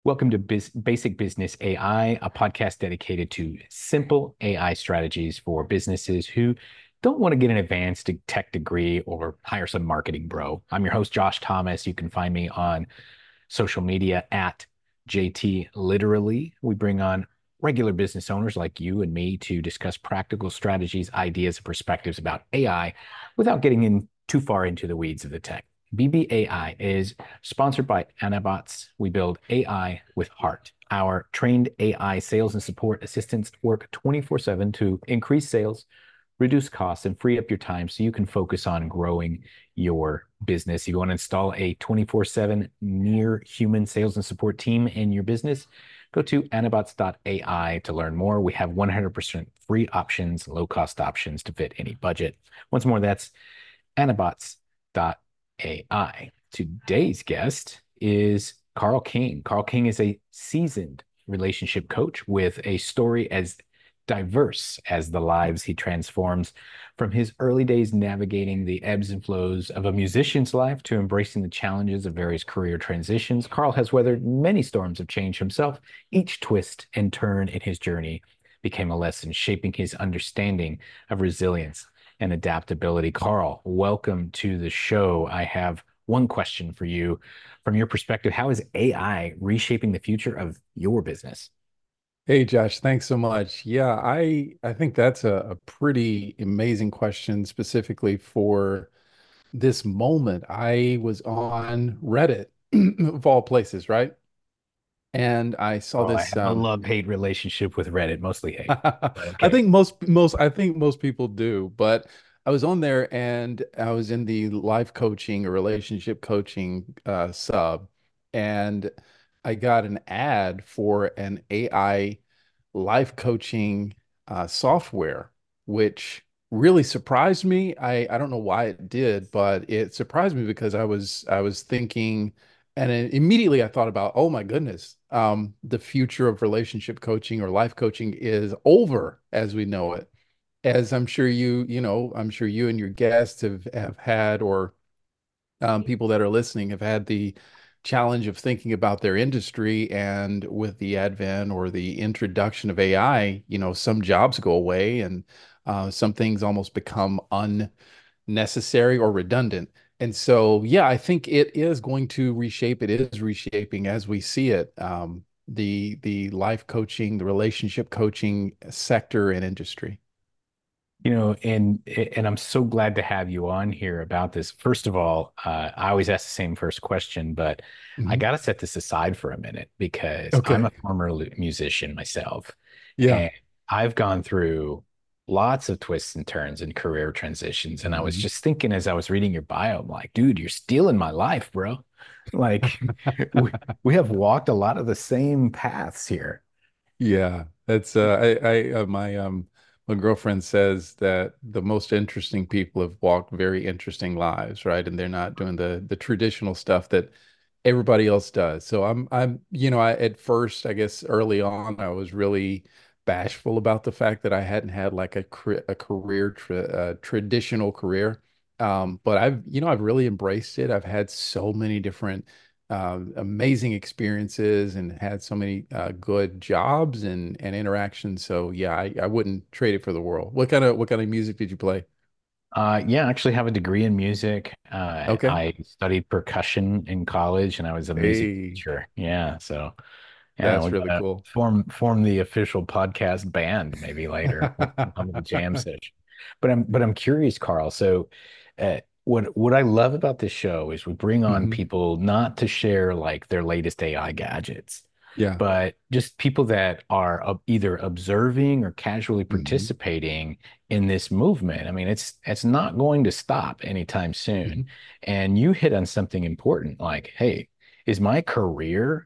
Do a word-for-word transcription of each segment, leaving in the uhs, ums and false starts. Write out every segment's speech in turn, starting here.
Welcome to Biz Basic Business A I, a podcast dedicated to simple A I strategies for businesses who don't want to get an advanced tech degree or hire some marketing bro. I'm your host, Josh Thomas. You can find me on social media at J T Literally. We bring on regular business owners like you and me to discuss practical strategies, ideas, and perspectives about A I without getting in too far into the weeds of the tech. B B A I is sponsored by Anabots. We build A I with heart. Our trained A I sales and support assistants work twenty-four seven to increase sales, reduce costs, and free up your time so you can focus on growing your business. You want to install a twenty-four seven near human sales and support team in your business? Go to anabots dot A I to learn more. We have one hundred percent free options, low cost options to fit any budget. Once more, that's anabots dot A I. Today's guest is Carl King. Carl King is a seasoned relationship coach with a story as diverse as the lives he transforms, from his early days navigating the ebbs and flows of a musician's life to embracing the challenges of various career transitions. Carl has weathered many storms of change himself. Each twist and turn in his journey became a lesson, shaping his understanding of resilience and adaptability. Carl, welcome to the show. I have one question for you. From your perspective, how is A I reshaping the future of your business? Hey Josh, thanks so much. Yeah, I I think that's a, a pretty amazing question specifically for this moment. I was on Reddit of all places, right? And I saw Oh, I this have a um love-hate relationship with Reddit, mostly hate. But I okay. think most most I think most people do, but I was on there and I was in the life coaching or relationship coaching uh sub, and I got an ad for an A I life coaching uh, software, which really surprised me. I, I don't know why it did, but it surprised me because I was I was thinking, and then immediately I thought about, oh my goodness, um, the future of relationship coaching or life coaching is over as we know it. As I'm sure you, you know, I'm sure you and your guests have have had, or um, people that are listening have had the challenge of thinking about their industry. And with the advent or the introduction of A I, you know, some jobs go away and uh, some things almost become unnecessary or redundant. And so, yeah, I think it is going to reshape. It is reshaping as we see it. Um, the the life coaching, the relationship coaching sector and industry. You know, and and I'm so glad to have you on here about this. First of all, uh, I always ask the same first question, but I Mhm. got to set this aside for a minute because I'm Okay. a former lu- musician myself, Yeah. and I've gone through lots of twists and turns and career transitions. And I was Mhm. just thinking as I was reading your bio, I'm like, dude, you're stealing my life, bro. Like, we we have walked a lot of the same paths here. Yeah, that's uh, I I uh, my um my girlfriend says that the most interesting people have walked very interesting lives, right? And they're not doing the the traditional stuff that everybody else does. So I'm I'm you know, I at first, I guess early on, I was really bashful about the fact that I hadn't had like a cre- a career tra uh, traditional career. Um, but I've you know, I've really embraced it. I've had so many different um, amazing experiences and had so many uh, good jobs and and interactions. So yeah, I, I wouldn't trade it for the world. What kind of what kind of music did you play? Uh, yeah, I actually have a degree in music. Uh, Okay. I studied percussion in college, and I was a music Hey, teacher. Yeah, so yeah, that's we really gotta cool. form form the official podcast band maybe later. We'll come to the jam session. But I'm but I'm curious, Carl. So, uh, what what I love about this show is we bring on Hmm. people not to share like their latest A I gadgets, Yeah. but just people that are ob- either observing or casually Hmm. participating in this movement. I mean, it's it's not going to stop anytime soon. Hmm. And you hit on something important, like, hey, is my career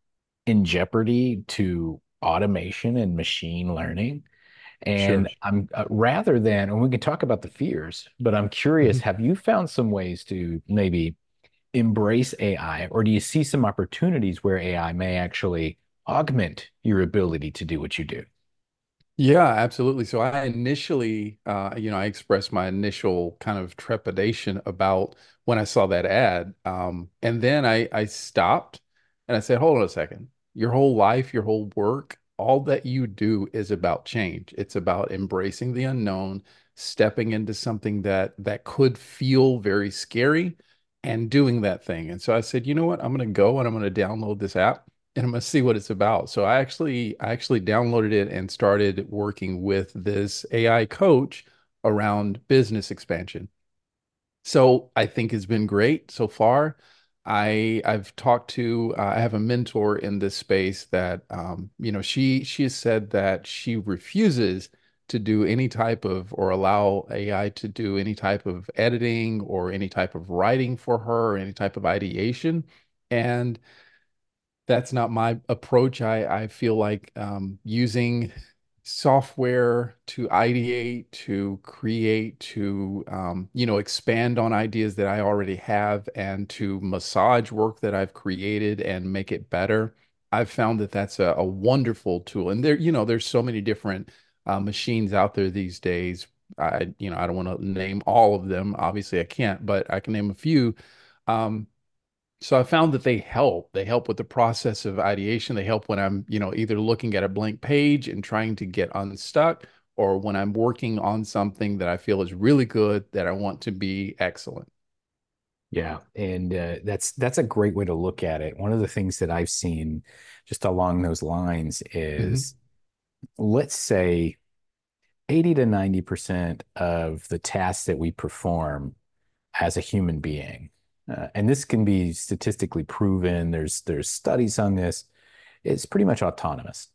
in jeopardy to automation and machine learning? Sure. And I'm uh, rather than, and we can talk about the fears, but I'm curious, Mhm. have you found some ways to maybe embrace A I, or do you see some opportunities where A I may actually augment your ability to do what you do? Yeah, absolutely. So I initially, uh, you know, I expressed my initial kind of trepidation about when I saw that ad. Um, and then I, I stopped and I said, hold on a second. your whole life, your whole work, all that you do is about change. It's about embracing the unknown, stepping into something that that could feel very scary and doing that thing. And so I said, you know what? I'm going to go and I'm going to download this app and I'm going to see what it's about. So I actually I actually downloaded it and started working with this A I coach around business expansion. So I think it's been great so far. I I've talked to uh, I have a mentor in this space that um, you know she she has said that she refuses to do any type of or allow A I to do any type of editing or any type of writing for her or any type of ideation. And that's not my approach. I, I feel like um, using software to ideate, to create, to um, you know, expand on ideas that I already have and to massage work that I've created and make it better. I've found that that's a, a wonderful tool. And there, you know, there's so many different uh, machines out there these days. I, you know, I don't want to name all of them. Obviously, I can't, but I can name a few. Um, so I found that they help. They help with the process of ideation. They help when I'm, you know, either looking at a blank page and trying to get unstuck, or when I'm working on something that I feel is really good that I want to be excellent. Yeah, and uh, that's that's a great way to look at it. One of the things that I've seen just along those lines Hmm. is, let's say eighty to ninety percent of the tasks that we perform as a human being, uh, and this can be statistically proven. There's there's studies on this. It's pretty much autonomous.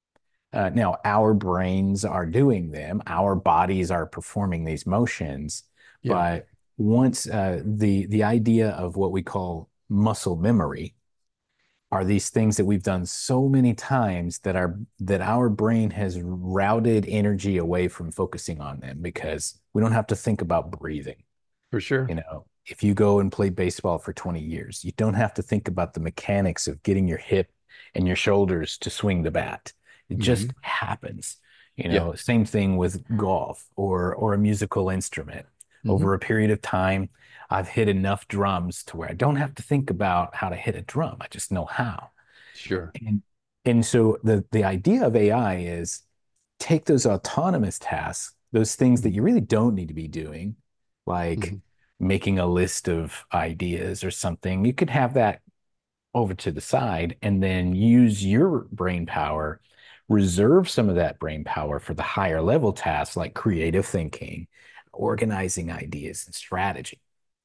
Uh, now, our brains are doing them, our bodies are performing these motions, Yeah, but once uh, the the idea of what we call muscle memory are these things that we've done so many times that our that our brain has routed energy away from focusing on them because we don't have to think about breathing. for sure. You know, if you go and play baseball for twenty years, you don't have to think about the mechanics of getting your hip and your shoulders to swing the bat. It Hmm. just happens. You Yeah. know, same thing with golf or or a musical instrument. Hmm. Over a period of time, I've hit enough drums to where I don't have to think about how to hit a drum. I just know how. Sure. And and so the the idea of A I is take those autonomous tasks, those things that Hmm. you really don't need to be doing, like Hmm. making a list of ideas or something. You could have that over to the side and then use your brain power, reserve some of that brain power for the higher level tasks like creative thinking, organizing ideas and strategy.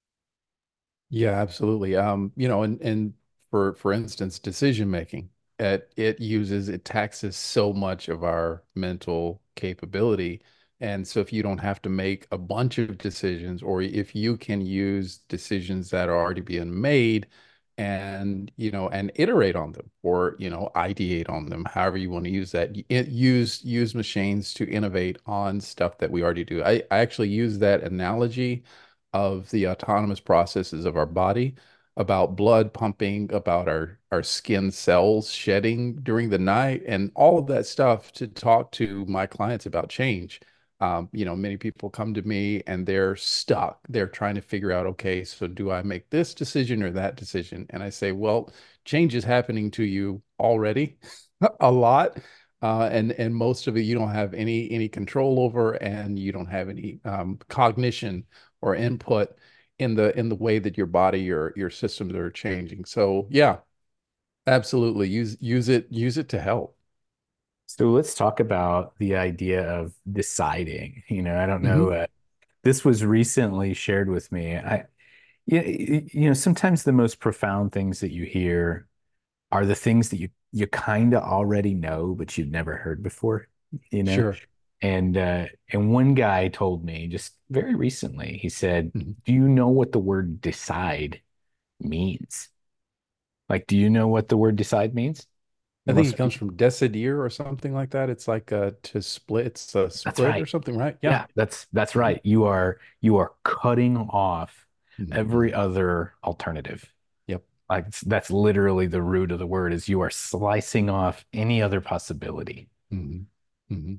Yeah, absolutely. Um, you know, and and for for instance, decision making, it it uses it taxes so much of our mental capability. And so if you don't have to make a bunch of decisions, or if you can use decisions that are already being made and, you know, and iterate on them or, you know, ideate on them, however you want to use that, y- it, use use machines to innovate on stuff that we already do. I, I actually use that analogy of the autonomous processes of our body, about blood pumping, about our, our skin cells shedding during the night, and all of that stuff to talk to my clients about change. Um, you know, many people come to me and they're stuck. They're trying to figure out, okay, so do I make this decision or that decision? And I say, well, change is happening to you already a lot. Uh, and and most of it you don't have any any control over, and you don't have any um, cognition or input in the in the way that your body your your systems are changing. So yeah, absolutely use use it use it to help. So let's talk about the idea of deciding. You know, I don't know. Hmm. Uh, this was recently shared with me. I, yeah, y- you know, sometimes the most profound things that you hear are the things that you you kind of already know, but you've never heard before, you know? Sure. And uh and one guy told me just very recently, he said, Mhm. "Do you know what the word decide means?" Like, do you know what the word decide means? I think Most it of you, comes from decidir or something like that. It's like uh to split, it's a that's split or right. something, right? Yeah. Yeah, that's that's Hmm. right. You are you are cutting off every Hmm. other alternative. Yep. Like it's- that's literally the root of the word is you are slicing off any other possibility. Hmm. Hmm.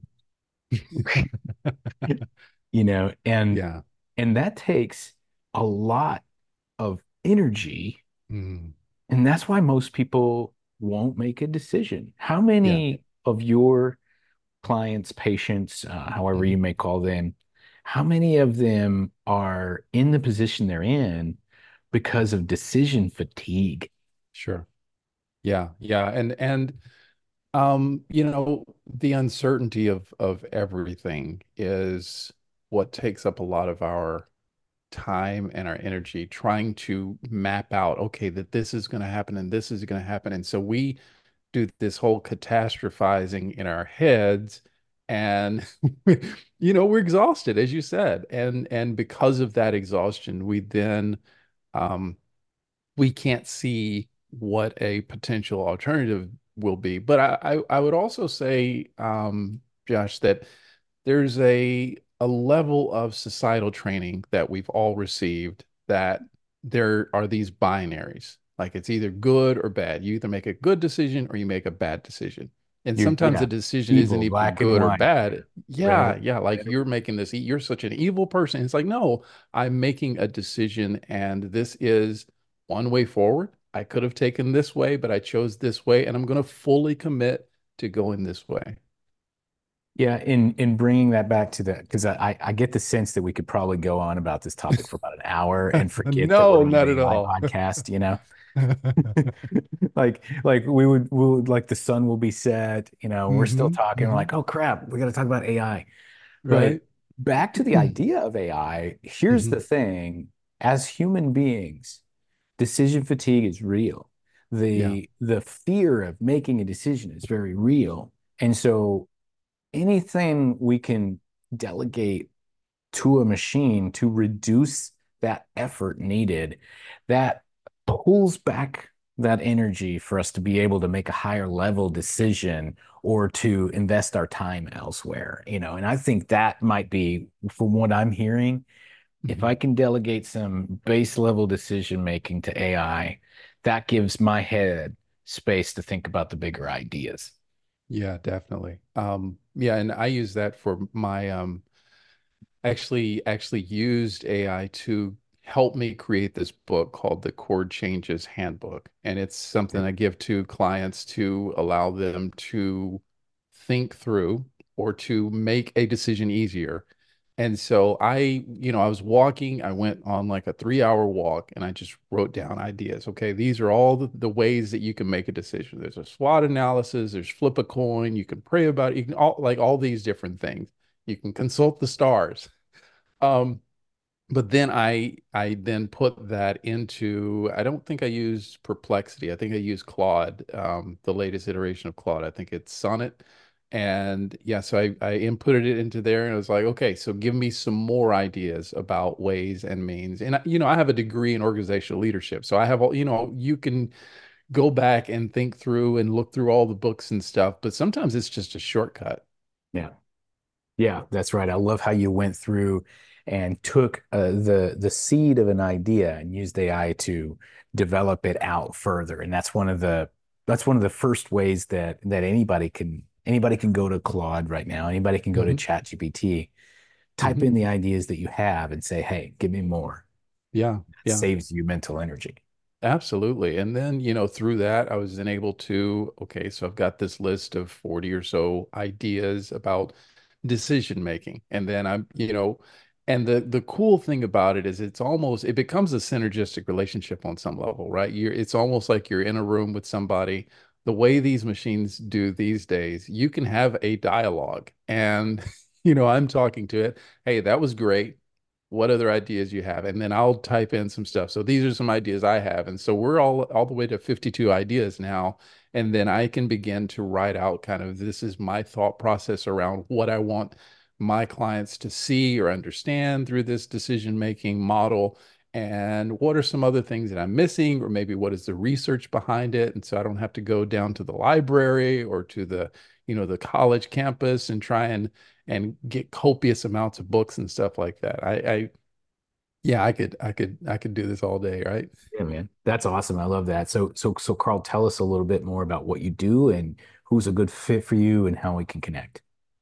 You know, and Yeah. and that takes a lot of energy, Hmm. and that's why most people won't make a decision. How Yeah. many of your clients, patients, uh, however you Mhm. may call them, how many of them are in the position they're in because of decision fatigue? Sure. Yeah. Yeah. And and um, you know, the uncertainty of of everything is what takes up a lot of our time and our energy trying to map out, okay, that this is going to happen and this is going to happen. And so we do this whole catastrophizing in our heads and you know, we're exhausted, as you said. And and because of that exhaustion, we then um we can't see what a potential alternative will be. But I, I, I would also say, um, Josh, that there's a a level of societal training that we've all received that there are these binaries. Like it's either good or bad. You either make a good decision or you make a bad decision. And You're, sometimes yeah, the decision isn't evil, even black and good or white, bad. red, Yeah, yeah, like red. you're making this, you're such an evil person. It's like, no, I'm making a decision and this is one way forward. I could have taken this way, but I chose this way, and I'm going to fully commit to going this way. Yeah, in in bringing that back to the, because I I get the sense that we could probably go on about this topic for about an hour and forget that we're No, on an not at A I all. podcast, you know? Like like we would we'll like the sun will be set, you know, we're still Hmm. talking, we're Hmm. like, oh crap, we got to talk about A I. But Right. back to the idea of A I, here's Hmm. the thing, as human beings, decision fatigue is real. Yeah. The the fear of making a decision is very real. And so anything we can delegate to a machine to reduce that effort needed, that pulls back that energy for us to be able to make a higher level decision or to invest our time elsewhere, you know. And I think that might be, from what I'm hearing, if Hmm. I can delegate some base level decision making to A I, that gives my head space to think about the bigger ideas. Yeah, definitely. Um, yeah, and I use that for my um actually actually used A I to help me create this book called the Chord Changes Handbook. And it's something I give to clients to allow them to think through or to make a decision easier. And so I, you know, I was walking, I went on like a three hour walk and I just wrote down ideas. Okay, these are all the, the ways that you can make a decision. There's a SWOT analysis, there's flip a coin, you can pray about it, you can all like all these different things. You can consult the stars. Um, but then I I then put that into, I don't think I used Perplexity. I think I used Claude, um, the latest iteration of Claude. I think it's Sonnet. And yeah, so I, I inputted it into there and I was like, okay, so give me some more ideas about ways and means. And you know, I have a degree in organizational leadership. So I have all, you know, you can go back and think through and look through all the books and stuff, but sometimes it's just a shortcut. Yeah. Yeah, that's right. I love how you went through and took uh, the the seed of an idea and used A I to develop it out further. And that's one of the that's one of the first ways that that anybody can anybody can go to Claude right now. Anybody can go to Hmm. ChatGPT, type Hmm. in the ideas that you have and say, "Hey, give me more." Yeah, It yeah. saves you mental energy. Absolutely. And then, you know, through that, I was then able to, okay, so I've got this list of forty or so ideas about decision making. And then I'm, you know, and the the cool thing about it is it's almost it becomes a synergistic relationship on some level, right? You're it's almost like you're in a room with somebody. The way these machines do these days, you can have a dialogue and you know, I'm talking to it. Hey, that was great, what other ideas you have, and then I'll type in some stuff. So these are some ideas I have, and so we're all all the way to fifty-two ideas now, and then I can begin to write out kind of, this is my thought process around what I want my clients to see or understand through this decision making model, and what are some other things that I'm missing, or maybe what is the research behind it, and so I don't have to go down to the library or to the, you know, the college campus and try and and get copious amounts of books and stuff like that. I, I yeah, I could I could I could do this all day, right? Yeah, man. That's awesome. I love that. So so so Carl, tell us a little bit more about what you do and who's a good fit for you and how we can connect.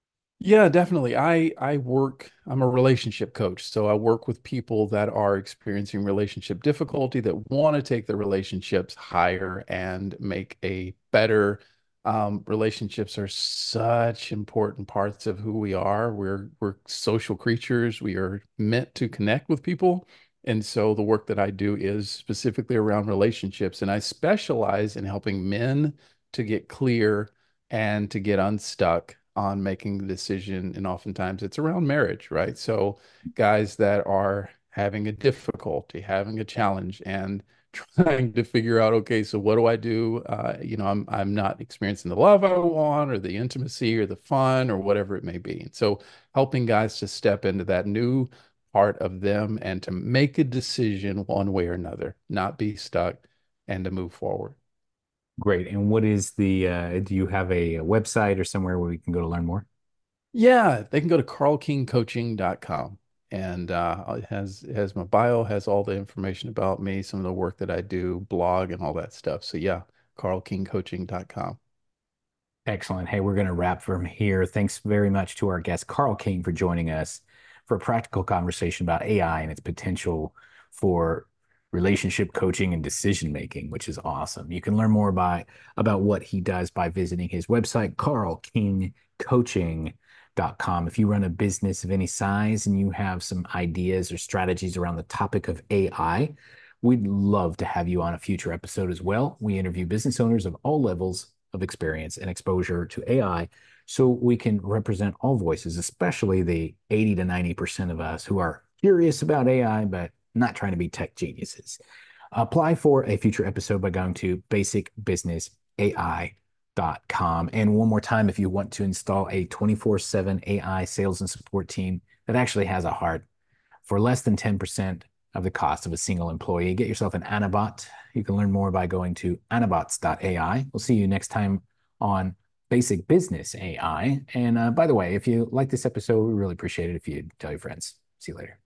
Yeah, definitely. I I work, I'm a relationship coach. So I work with people that are experiencing relationship difficulty that want to take their relationships higher and make a better um, relationships are such important parts of who we are. We're we're social creatures. We are meant to connect with people. And so the work that I do is specifically around relationships. And I specialize in helping men to get clear and to get unstuck on making the decision. And oftentimes it's around marriage, right? So guys that are having a difficulty, having a challenge, and trying to figure out, okay, so what do I do? Uh, you know, I'm I'm not experiencing the love I want, or the intimacy, or the fun, or whatever it may be. And so helping guys to step into that new part of them and to make a decision one way or another, not be stuck, and to move forward. Great. And what is the, uh, do you have a, a website or somewhere where we can go to learn more? Yeah, they can go to carl king coaching dot com, and uh, it has it has my bio, has all the information about me, some of the work that I do, blog, and all that stuff. So yeah, carl king coaching dot com. Excellent. Hey, we're going to wrap from here. Thanks very much to our guest, Carl King, for joining us for a practical conversation about A I and its potential for relationship coaching and decision making, which is awesome. You can learn more by about what he does by visiting his website, carl king coaching dot com. If you run a business of any size and you have some ideas or strategies around the topic of A I, we'd love to have you on a future episode as well. We interview business owners of all levels of experience and exposure to A I so we can represent all voices, especially the eighty to ninety percent of us who are curious about A I, but not trying to be tech geniuses. Apply for a future episode by going to basic business A I dot com. And one more time, if you want to install a twenty-four seven A I sales and support team that actually has a heart for less than ten percent of the cost of a single employee, get yourself an Anabot. You can learn more by going to anabots dot A I. We'll see you next time on Basic Business A I. And uh, by the way, if you like this episode, we really appreciate it if you tell your friends. See you later.